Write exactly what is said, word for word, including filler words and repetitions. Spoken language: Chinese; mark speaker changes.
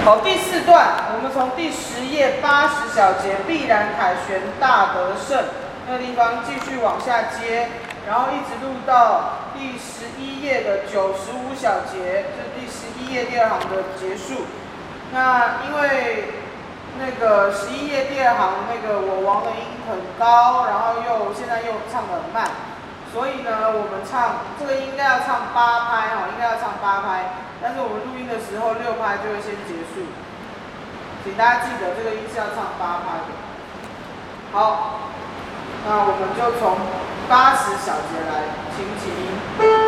Speaker 1: 好，第四段，我们从第十页八十小节必然凯旋大得胜那个地方继续往下接，然后一直录到第十一页的九十五小节，就是第十一页第二行的结束。那因为那个十一页第二行那个我王的音很高，然后又现在又唱得很慢，所以呢，我们唱这个应该要唱八拍哈，应该要唱八拍，但是我们录音的时候六拍就会先结束，请大家记得这个音是要唱八拍的。好，那我们就从八十小节来，请起音。